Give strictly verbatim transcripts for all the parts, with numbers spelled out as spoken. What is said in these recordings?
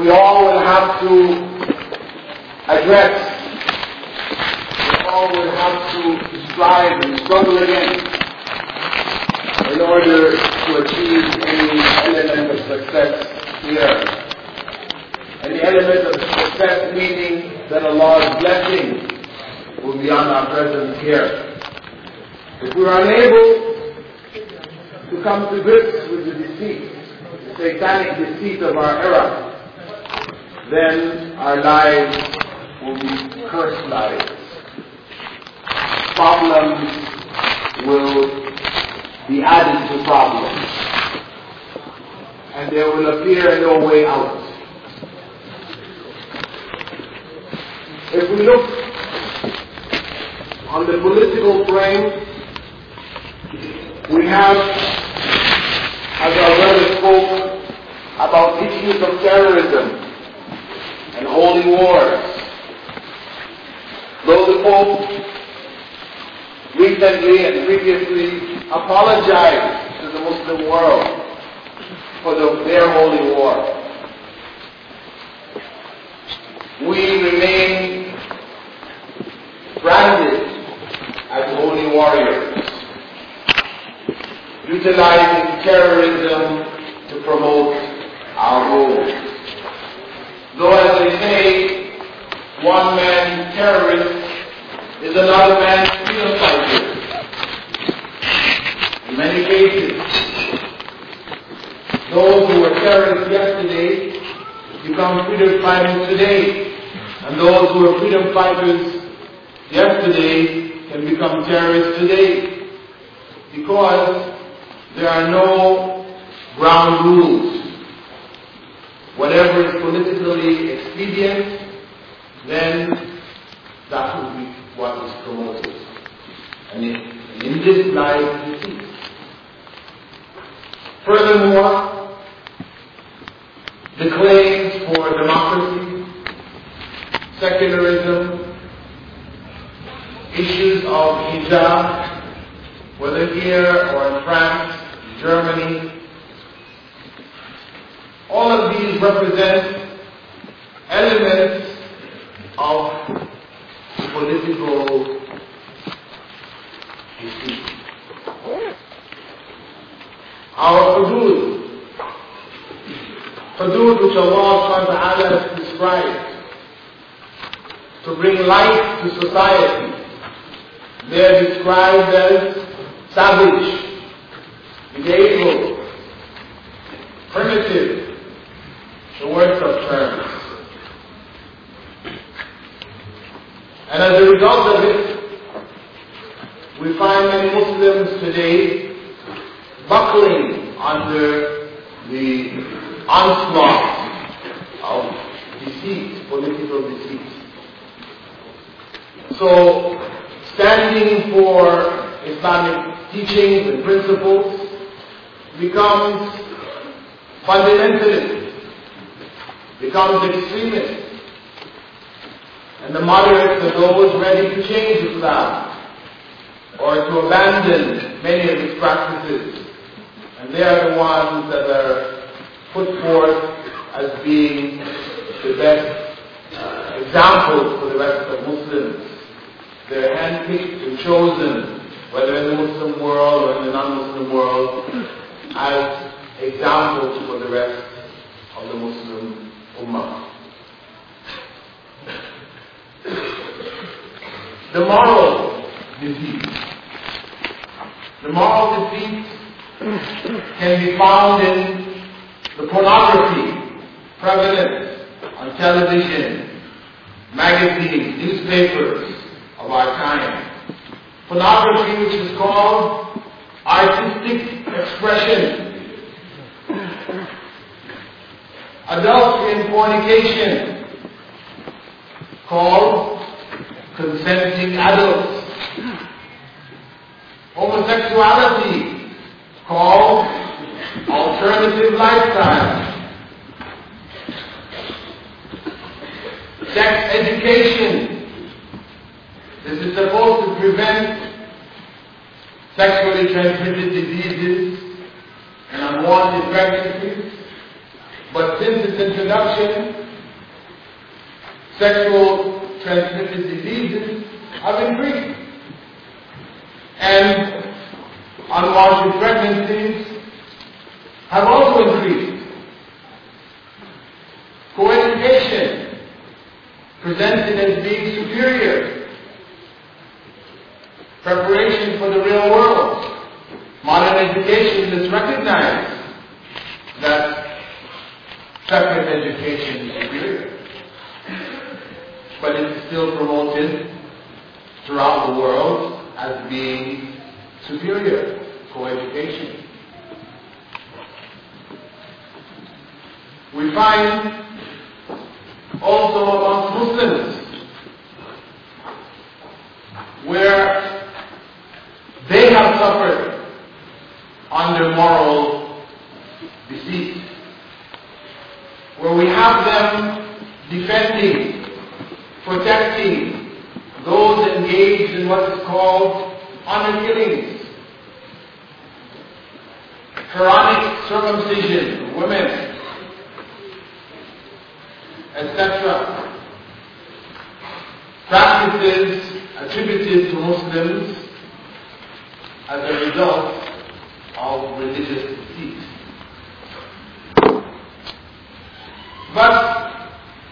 we all will have to address, we all will have to strive and struggle against in order to achieve any element of success here. Any element of success meaning that Allah's blessing will be on our presence here. If we are unable to come to grips with the deceit, the satanic deceit of our era, then our lives will be cursed lives. Problems will be added to problems, and there will appear no way out. If we look on the political frame, we have, as our brother spoke, about issues of terrorism and holy wars. Though the Pope recently and previously apologized to the Muslim world for the, their holy war, we remain branded as holy warriors, utilizing terrorism to promote our goals. Though, as they say, one man terrorist is another man's freedom fighter. In many cases, those who were terrorists yesterday become freedom fighters today, and those who were freedom fighters yesterday can become terrorists today, because there are no ground rules. Whatever is politically expedient, then that will be what is promoted. And in, in this lies deceit. Furthermore, the claims for democracy, secularism, issues of hijab, whether here or in France, Germany, all of these represent elements of political deceit. Our hudud, hudud which Allah subhanahu wa ta'ala has prescribed to bring life to society, they are described as savage, medieval, primitive, the worst of terms. And as a result of it, we find many Muslims today buckling under the onslaught of deceit, political deceit. So, standing for Islamic teachings and principles becomes fundamentalist, becomes extremist. And the moderates are those ready to change Islam or to abandon many of its practices. And they are the ones that are put forth as being the best uh, examples for the rest of Muslims. They're handpicked and chosen, whether in the Muslim world or in the non-Muslim world, as examples for the rest of the Muslim Ummah. The moral defeat. The moral defeat can be found in the pornography prevalent on television, magazines, newspapers of our time. Pornography which is called artistic expression. Adultery and fornication called consenting adults. Homosexuality called alternative lifestyle. Sex education. This is supposed to prevent sexually transmitted diseases and unwanted pregnancies. But since it this introduction, sexual transmitted diseases have increased. And unwanted pregnancies have also increased. Co-education presented as being superior. Preparation for the real world. Modern education is recognized that separate education is superior. But it's still promoted throughout the world as being superior, co-education. We find also amongst Muslims where they have suffered under moral deceit, where we have them defending, protecting those engaged in what is called honor killings, Quranic circumcision of women, et cetera. Practices attributed to Muslims as a result of religious deceit. But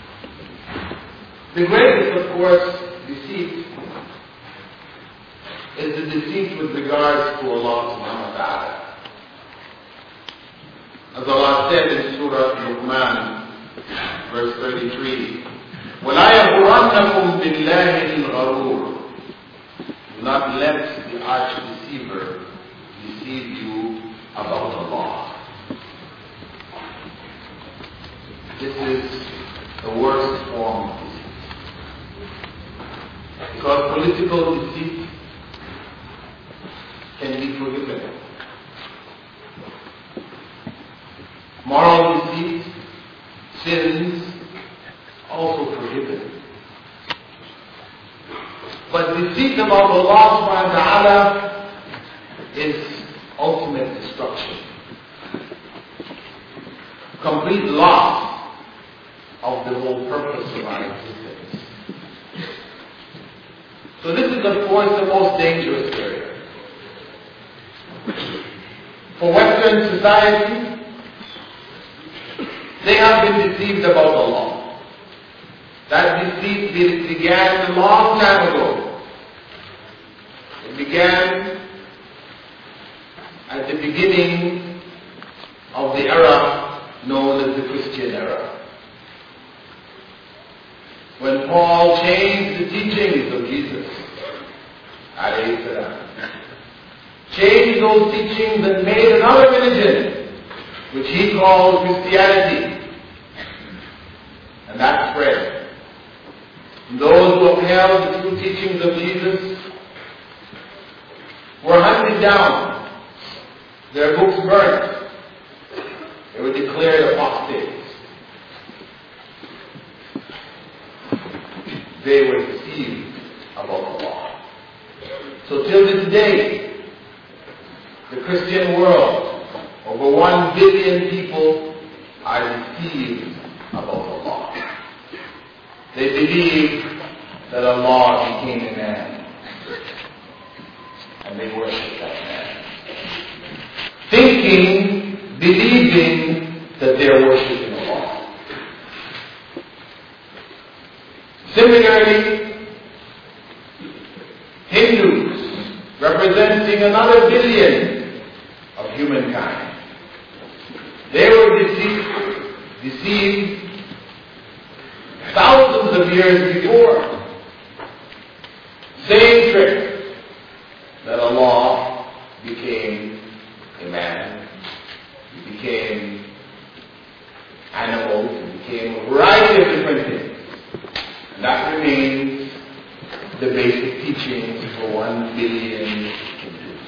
the greatest, of course, deceit is the deceit with regards to Allah subhanahu wa ta'ala. As Allah said in Surah Luqman, verse thirty-three, وَلَا يَغُرَنَّكُمْ بِاللَّهِ الْغَرُورُ. Do not let the arch-deceiver deceive you about Allah. This is the worst form of deceit. Because political deceit can be prohibited. Moral deceit, sins, also prohibited. But deceit about Allah subhanahu wa ta'ala is ultimate destruction. Complete loss of the whole purpose of our existence. So this is, of course, the most dangerous area. For Western society, they have been deceived about Allah. That deceit began a long time ago. It began at the beginning of the era known as the Christian era, when Paul changed the teachings of Jesus, alayhi salam, changed those teachings and made another religion, which he called Christianity. And that spread. And those who upheld the true teachings of Jesus were hunted down, their books burnt, they were declared apostates. They were deceived about the law. So till this day, the Christian world, over one billion people are deceived about the law. They believe that Allah became a man, and they worship that man, thinking, believing that they're worshiping Allah. Similarly, Hindus, representing another billion of humankind, they were deceived, deceived thousands of years before. Same trick, that Allah became a man, he became animals, he became a variety of different things. And that remains the basic teachings for one billion Hindus.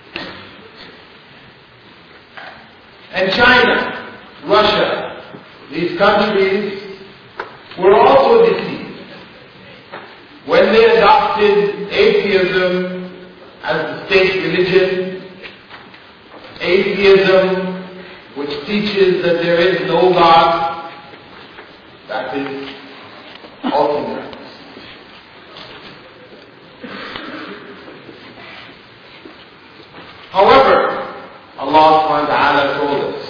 And China, Russia, these countries were also deceived when they adopted atheism as the state religion, atheism which teaches that there is no God, That is ultimate. However, Allah subhanahu wa ta'ala told us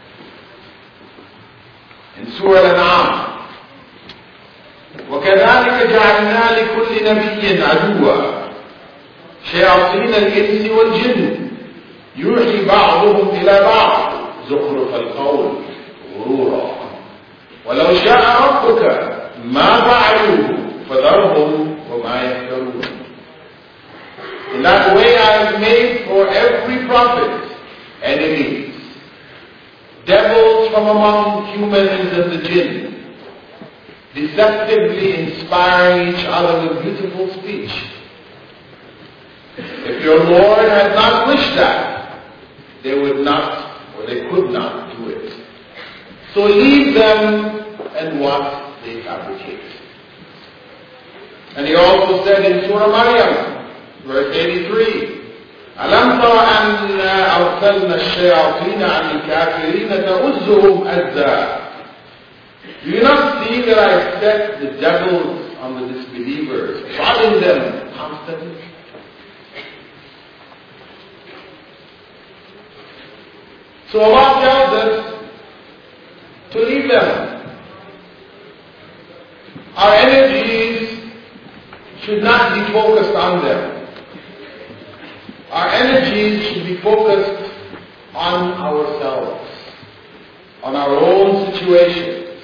in Surah Al-An'am, وَكَذَلِكَ جَعَلْنَا لِكُلِّ نَبِيٍّ عَدُوًّا شَيَاطِينَ الْإِنسِ وَالْجِنِّ يُوحِي بَعْضُهُمْ إِلَى بَعْضٍ زُخْرُفَ الْقَوْلِ غُرُورًا وَلَوْ شَاءَ رَبُّكَ مَا فَعَلُوهُ فَذَرْهُمْ وَمَا يَفْتَرُونَ. In that way I have made for every prophet enemies, devils from among humans and the jinn, deceptively inspiring each other with beautiful speech. If your Lord had not wished that, they would not, or they could not do it. So leave them and what they fabricate. And he also said in Surah Maryam, verse eighty-three, أَلَمْ تَرَ أَنَّا أَرْسَلْنَا الشَّيَاطِينَ عَلَى الْكَافِرِينَ تَؤُزُّهُمْ أَزًّا. Do you not see that I set the devils on the disbelievers, prodding them constantly? So Allah tells us to leave them. Our energies should not be focused on them. Our energies should be focused on ourselves, on our own situations.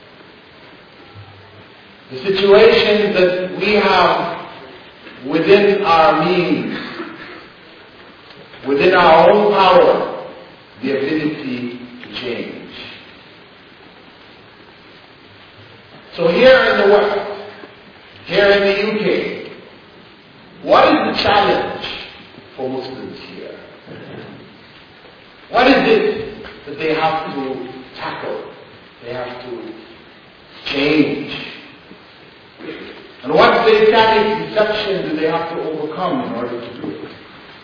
The situations that we have within our means, within our own power, the ability to change. So here in the West, here in the U K, what is the challenge for Muslims here? What is it that they have to tackle? They have to change. And what satanic deception do they have to overcome in order to do it?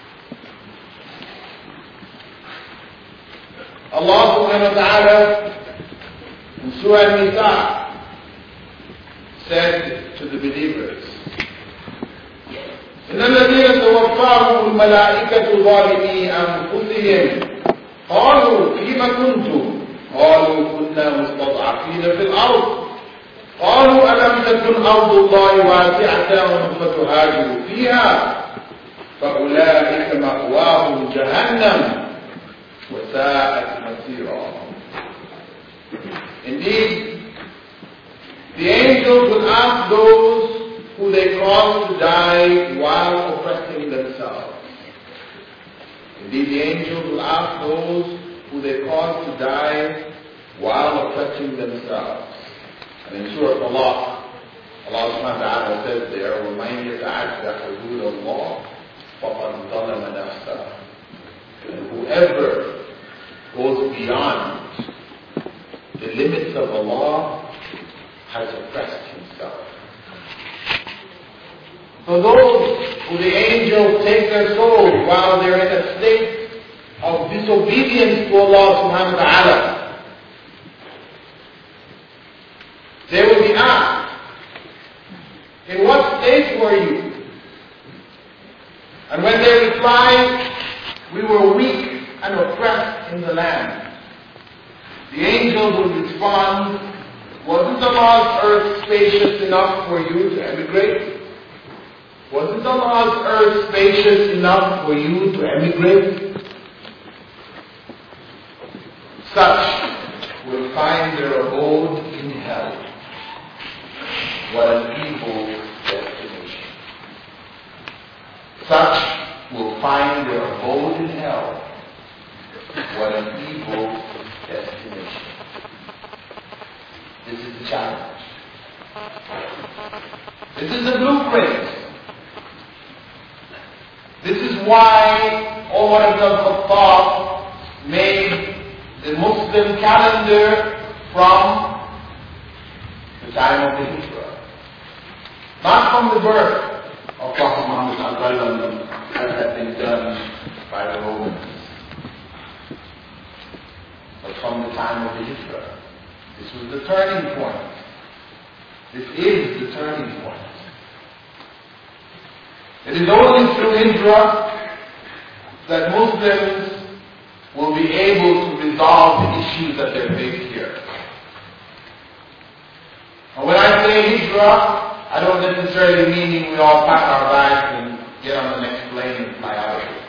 Allah subhanahu wa ta'ala in Surah An-Nisa said to the believers, إن الذين توفاهم الملائكة ظالمي أنفسهم قالوا فيما كنتم قالوا كنا مستضعفين في الأرض قالوا ألم تكن أرض الله واسعة فتهاجروا فيها فأولئك مأواهم جهنم وساءت مصيرا. Indeed, the angels will ask those who they cause to die while oppressing themselves. Indeed, the angels will ask those who they cause to die while oppressing themselves. And in Surah Allah, Allah subhanahu wa ta'ala says there, وَمَنْ يَتَعَدَّ حُدُودَ اللَّهِ فَقَدْ ظَلَمَ نَفْسَهُ. And whoever goes beyond the limits of Allah has oppressed himself. So those who the angels take their souls while they're in a state of disobedience to Allah subhanahu wa ta'ala, they will be asked, in what state were you? And when they reply, we were weak and oppressed in the land, the angels will respond, wasn't Allah's earth spacious enough for you to emigrate? Wasn't Allah's earth spacious enough for you to emigrate? Such will find their abode in hell. What an evil destination. Such will find their abode in hell. What an evil destination. This is the challenge. This is the blueprint. This is why Umar ibn al-Khattab made the Muslim calendar from the time of the Hijrah. Not from the birth of Prophet Muhammad as had been done by the Romans, but from the time of the Hijrah. This was the turning point. This is the turning point. It is only through Hijrah that Muslims will be able to resolve the issues that they face here. And when I say Hijrah, I don't necessarily mean we all pack our bags and get on the next plane and fly out of here.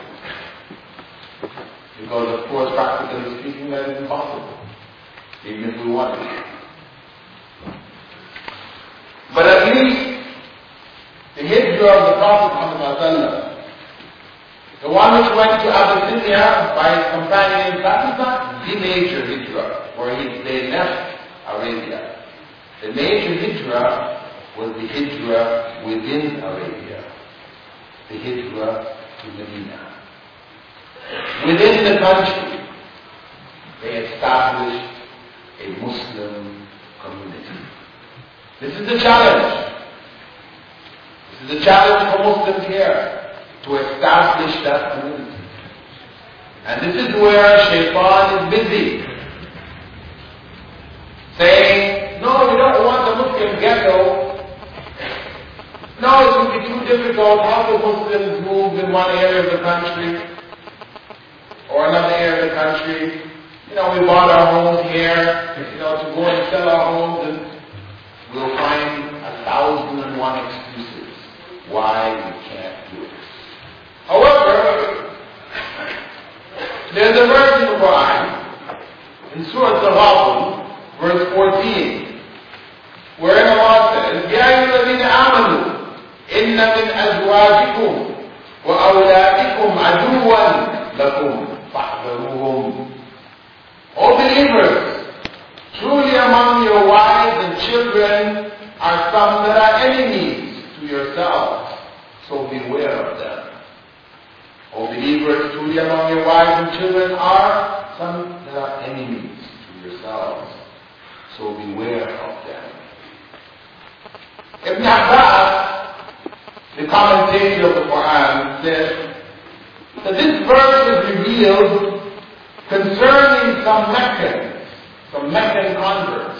Because of course, practically speaking, that is impossible, even if we wanted to. But at least the Hijrah of the Prophet Muhammad, the one which went to Abyssinia by his companion, that is not the major Hijrah, where he, they left Arabia. The major Hijrah was the Hijrah within Arabia, the Hijrah to Medina. Within the country, they established a Muslim community. This is the challenge. This is the challenge for Muslims here, to establish that community. And this is where Shaitan is busy, saying, no, we don't want the Muslim ghetto. No, it will be too difficult. How do Muslims move in one area of the country or another area of the country? You know, we bought our homes here, you know, to go and sell our homes, and we'll find a thousand and one excuses why we can't do it. However, there's a verse in the Quran, in Surah Al-Ghafir, verse fourteen, wherein Allah says, يَا أَيُّهَا الَّذِينَ آمَنُوا إِنَّ مِنْ أَزْوَاجِكُمْ وَأَوْلَادِكُمْ عَدُوًّا لَكُمْ فَاحْذَرُوهُمْ. O believers, truly among your wives and children are some that are enemies to yourselves, so beware of them. O believers, truly among your wives and children are some that are enemies to yourselves, so beware of them. Ibn Abbas, the commentator of the Quran, says that this verse is revealed concerning some Meccans, some Meccan converts,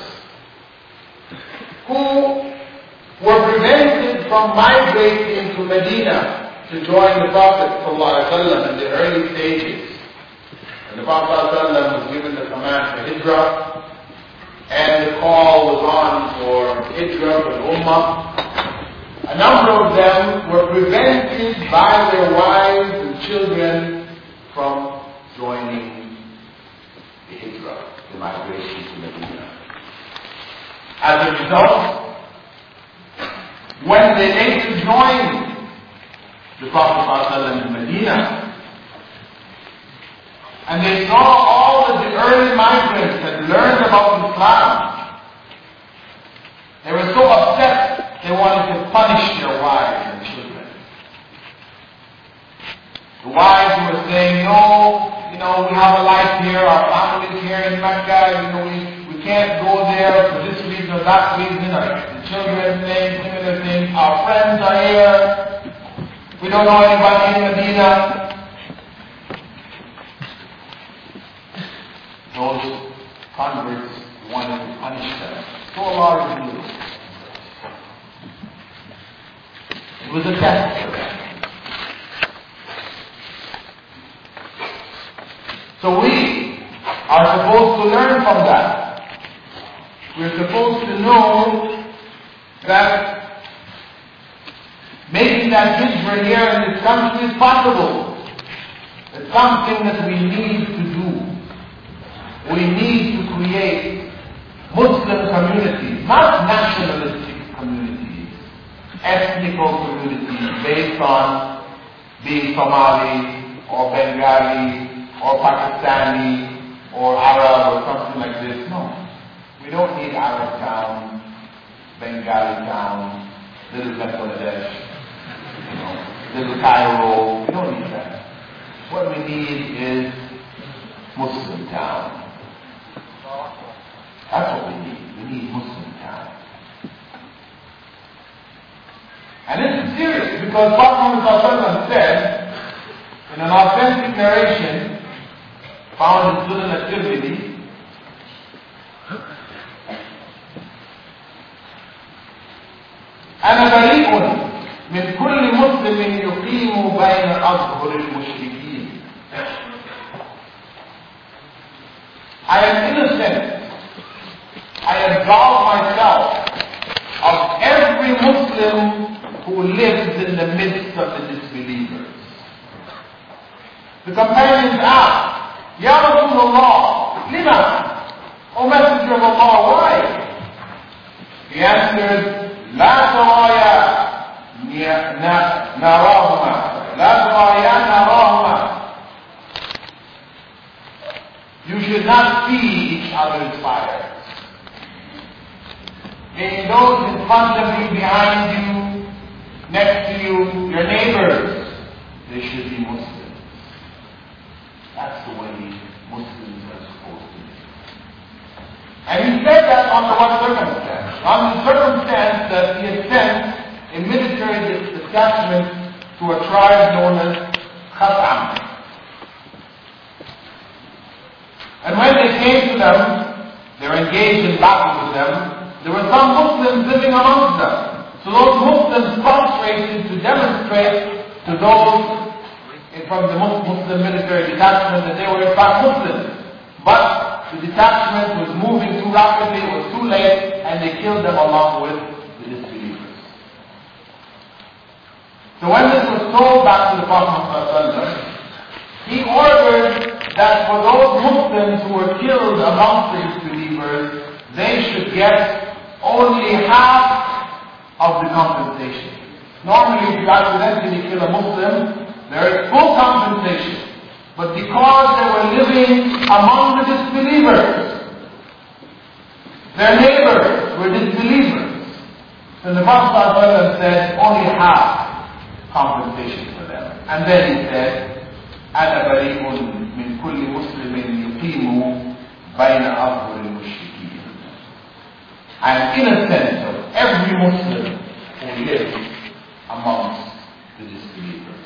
who were prevented from migrating to Medina to join the Prophet ﷺ in the early stages. And the Prophet ﷺ was given the command for Hijrah, and the call was on for Hijrah for the Ummah. A number of them were prevented by their wives and children from joining the Hijrah, the migration to Medina. As a result, when they later joined the Prophet ﷺ in Medina, and they saw all that the early migrants had learned about Islam, they were so upset they wanted to punish their wives and children. The wives were saying, no, you know, we have a life here, our family's here in Mecca, you know, we, we can't go there for this reason or that reason, or the children saying similar things, our friends are here, we don't know anybody in Medina. Those converts wanted to punish them. So Allah revealed. It was a test for them. So we are supposed to learn from that. We're supposed to know that making that hijrah here in this country is possible. It's something that we need to do. We need to create Muslim communities, not nationalistic communities, ethnical communities based on being Somali or Bengali or Pakistani or Arab or something like this. No. We don't need Arab town, Bengali town, little Bangladesh, you know, little Cairo. We don't need that. What we need is Muslim town. That's what we need. We need Muslim town. And this is serious because Prophet Muhammad said in an authentic narration found in Sunan al-Tirmidhi بريء من كل مسلم يقيم بين أظهر المشركين. I am innocent. I absolve myself of every Muslim who lives in the midst of the disbelievers. The companions asked, Ya Rasulullah, lima? O Messenger of Allah, why? He answered, لا ترايا نراهما لا ترايا نراهما. You should not see each other's fires. Meaning those in front of you, behind you, next to you, your neighbors, they should be Muslims. That's the way Muslims are supposed to be. And he said that under what circumstance? On the circumstance that he had sent a military detachment to a tribe known as Khat'am. And when they came to them, they were engaged in battle with them. There were some Muslims living amongst them. So those Muslims prostrated to demonstrate to those from the Muslim military detachment that they were in fact Muslims. But the detachment was moving too rapidly, it was too late, and they killed them along with the disbelievers. So when this was told back to the Prophet, he ordered that for those Muslims who were killed amongst the disbelievers, they should get only half of the compensation. Normally, if you accidentally kill a Muslim, there is full compensation. But because they were living among the disbelievers, their neighbors were disbelievers, so the Prophet said only half compensation for them. And then he said, أنا بريء من كل مسلم يقيم بين أظهر المشركين. I am innocent of every Muslim who lives amongst the disbelievers.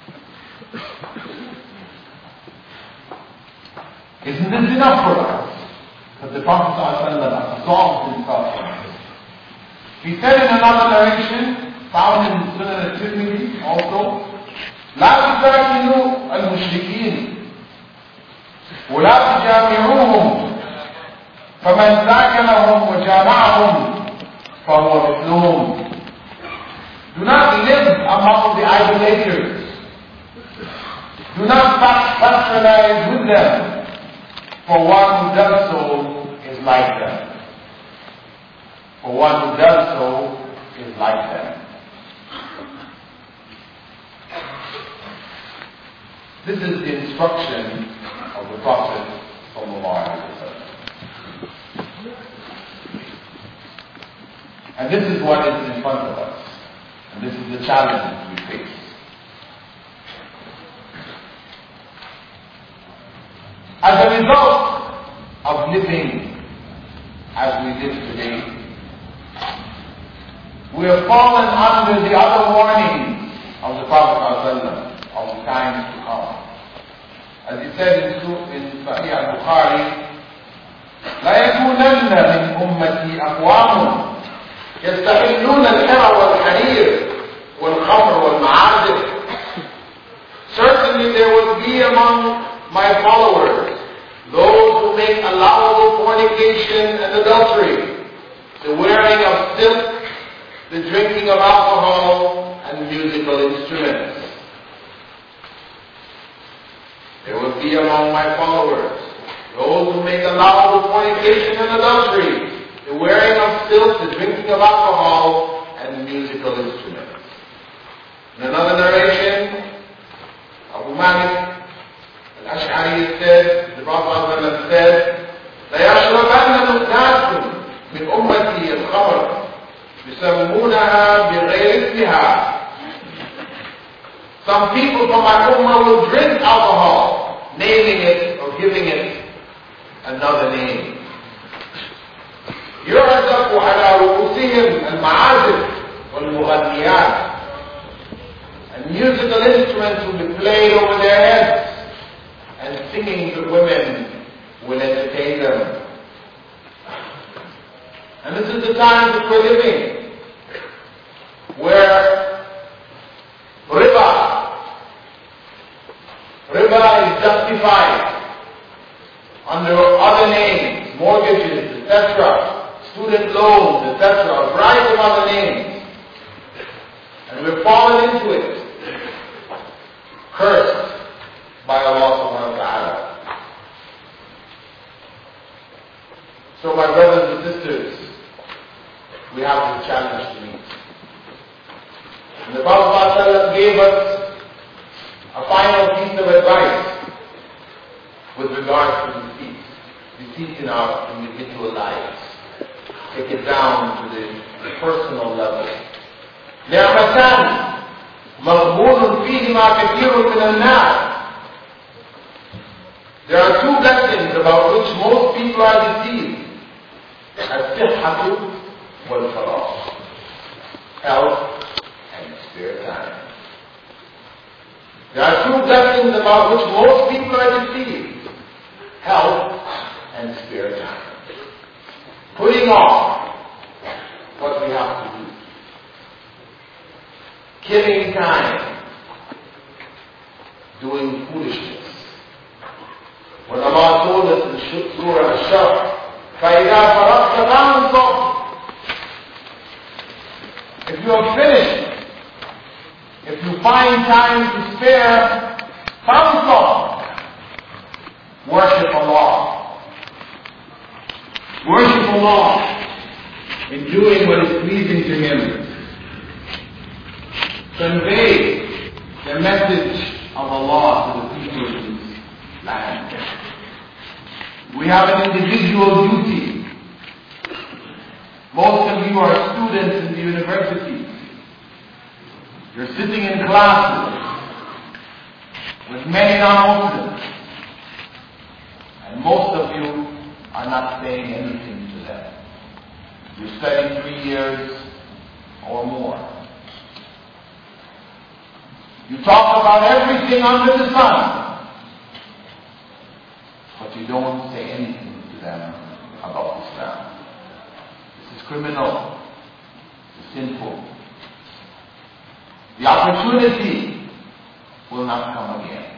Isn't this enough for us? But the Prophet ﷺ absolved himself from this. He said in another narration, found in Sunan al-Tirmidhi also, لا تجامعوا المشركين ولا تجامعوهم فمن ذاكرهم وجامعهم فهو مثلهم. Do not live among the idolaters. Do not patronize with them, for one who does so is like them. For one who does so is like them. This is the instruction of the Prophet ﷺ. And this is what is in front of us. And this is the challenge we face. As a result of living as we live today, we have fallen under the other warnings of the Prophet ﷺ of the times to come. As he said in, in Sahih al-Bukhari, لا يكونن من أمتي أقوام يستحلون الحرى والحرير والخمر والمعازف. Certainly there will be among my followers those who make allowable fornication and adultery, the wearing of silk, the drinking of alcohol, and musical instruments. There will be among my followers those who make allowable fornication and adultery, the wearing of silk, the drinking of alcohol, and musical instruments. In another narration, Abu Malik al-Ash'ari said, the Prophet said, لَيَشْرَبَنَّ نُقْنَاسٌ مِنْ أُمَّتِي الْخَمْرَ يُسَمُّونَهَا بِغَيْرِ اسْمِهَا. Some people from my ummah will drink alcohol, naming it or giving it another name. يُعْزَفُ عَلَى رُؤُوسِهِمْ الْمَعَازِفِ وَالْمُغَنِّيَاتِ. And musical instruments will be played over their heads, and singing the women will entertain them. And this is the time that we're living. where riba, riba is justified under other names, mortgages, et cetera, student loans, et cetera, a variety of other names. And we've fallen into it, cursed by Allah subhanahu wa ta'ala. So my brothers and sisters, we have this challenge to meet. And the Prophet ﷺ gave us a final piece of advice with regards to deceit. Deceit in our individual lives. Take it down to the, the personal level. نعمتان مغبون فيهما كثير من الناس. There are two blessings about which most people are deceived. الصحة والفراغ. Health and spare time. There are two blessings about which most people are deceived. Health and spare time. Putting off what we have to do. Killing time. Doing foolishness. When Allah told us in Surah Ash-Shar, فَإِذَا فَرَغْتَ فَانصَبْ. If you are finished, if you find time to spare, فَانصَبْ. Worship Allah. Worship Allah in doing what is pleasing to Him. Convey the message of Allah to the people of this land. We have an individual duty. Most of you are students in the universities. You're sitting in classes with many non-Muslims. And most of you are not saying anything to them. You study three years or more. You talk about everything under the sun, but you don't say anything to them about Islam. This is criminal. It's sinful. The opportunity will not come again.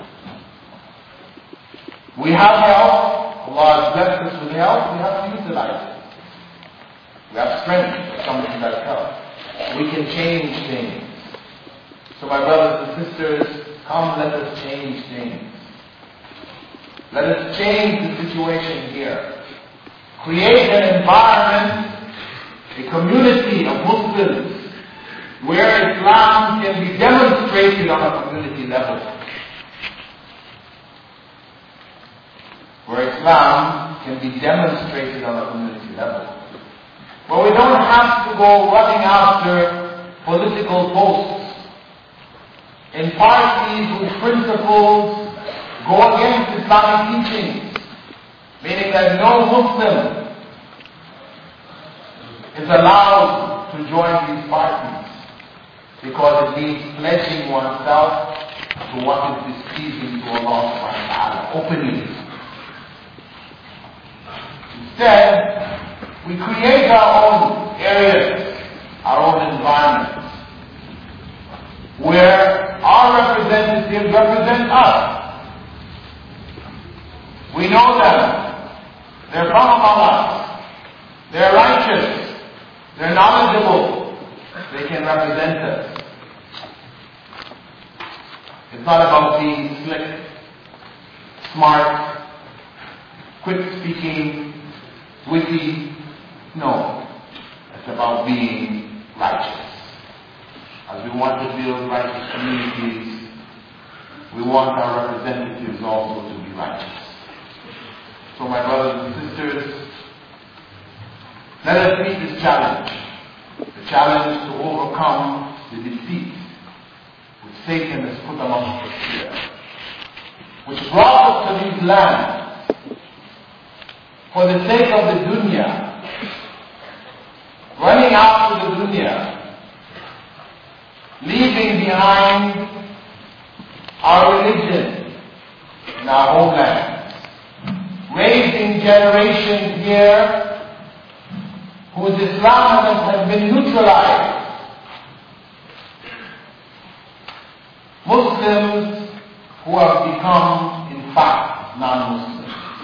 We have health. Allah has blessed us with health. We have to utilize it. We have strength of something that's health. We can change things. So my brothers and sisters, come let us change things. Let us change the situation here. Create an environment, a community of Muslims, where Islam can be demonstrated on a community level. Where Islam can be demonstrated on a community level. Where we don't have to go running after political posts in parties whose principles go against Islamic teachings, meaning that no Muslim is allowed to join these parties because it means pledging oneself to what is displeasing to Allah subhanahu wa ta'ala openly. Instead, we create our own areas, our own environments, where our representatives represent us. We know them. They're from among us. They're righteous. They're knowledgeable. They can represent us. It's not about being slick, smart, quick speaking, witty. No. It's about being righteous. As we want to build righteous communities, we want our representatives also to be righteous. So my brothers and sisters, let us meet this challenge. The challenge to overcome the defeat which Satan has put amongst us here. Which brought us to these lands for the sake of the dunya. Running after the dunya. Leaving behind our religion in our homeland. Raising generations here whose Islam has been neutralized Muslims who have become, in fact, non-Muslims.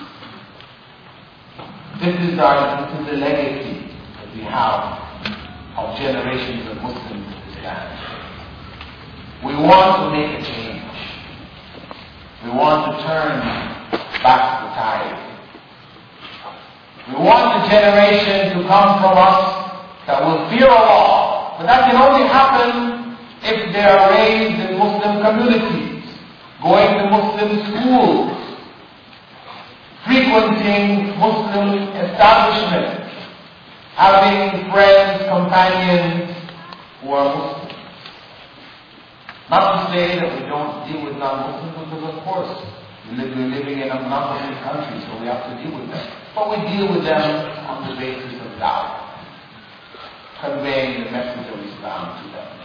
This is our, this is the legacy that we have of generations of Muslims in this land. We want to make a change. We want to turn back the tide. We want a generation to come from us that will fear Allah. But that can only happen if they are raised in Muslim communities, going to Muslim schools, frequenting Muslim establishments, having friends, companions who are Muslims. Not to say that we don't deal with non-Muslims, because of course we live, we're living in a non-Muslim country, so we have to deal with them. But we deal with them on the basis of da'wah, conveying the message of Islam to them.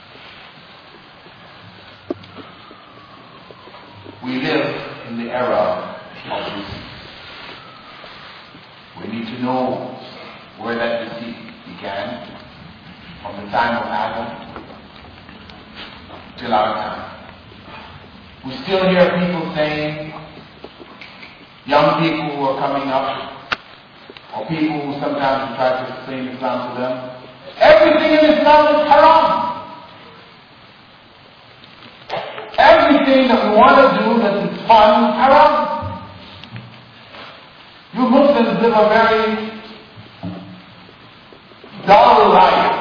We live in the era of deceit. We need to know where that deceit began, from the time of Adam till our time. We still hear people saying, young people who are coming up, or people who sometimes try to explain Islam to them, everything in Islam is haram. Everything that we want to do that is fun is haram. You Muslims live a very dull life.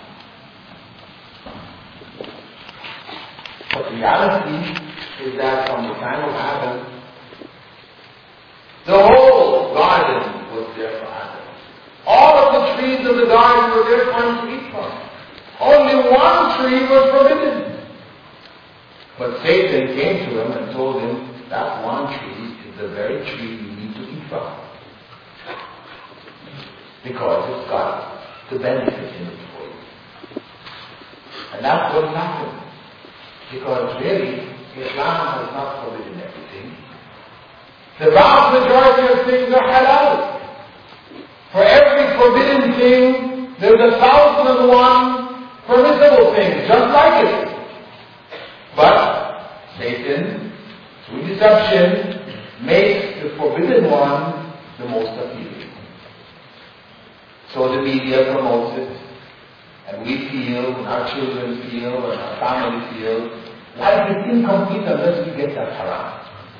But the reality is that from the time of Adam, the whole garden was there for Adam. All of the trees of the garden were there for him to eat from. Only one tree was forbidden. But Satan came to him and told him that one tree is the very tree you need to eat from. Because it's got the benefit in it for you. And that's what happened. Because really, Islam has not forbidden everything. The vast majority of things are halal. For every forbidden thing, there's a thousand and one permissible things, just like it. But Satan, through deception, makes the forbidden one the most appealing. So the media promotes it, and we feel, and our children feel, and our family feel, life is incomplete unless we get that haram.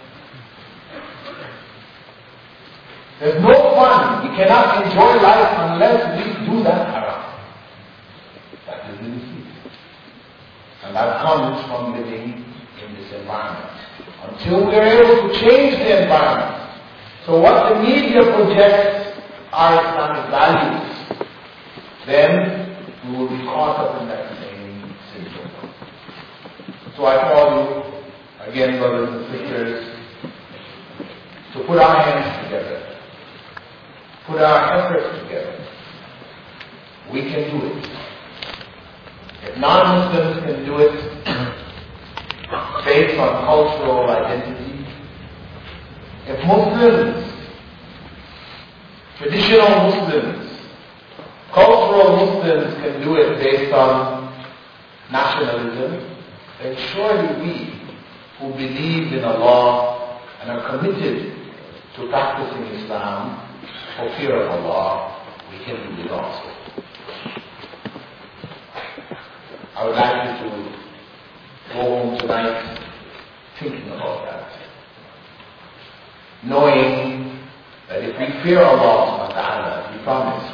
There's no fun. We cannot enjoy life unless we do that haram. That is the deceit. And that comes from living in this environment. Until we are able to change the environment. So what the media projects are Islamic values. Then we will be caught up in that same syndrome. So I call you, again, brothers and sisters, to put our hands together. Put our efforts together. We can do it. If non-Muslims can do it based on cultural identity, if Muslims, traditional Muslims, cultural Muslims can do it based on nationalism, then surely we who believe in Allah and are committed to practicing Islam for fear of Allah, we can do it also. I would like you to go home tonight thinking about that. Knowing that if we fear Allah subhanahu wa ta'ala, He promised,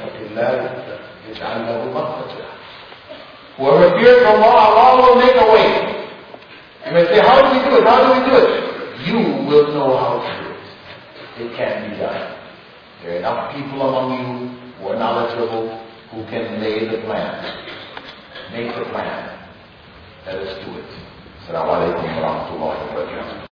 whoever fears Allah, Allah will make a way. You may say, how do we do it? How do we do it? You will know how to do it. It can be done. There are enough people among you who are knowledgeable who can lay the plan. Make the plan. Let us do it. Assalamu alaikum wa rahmatullahi wa barakatuh.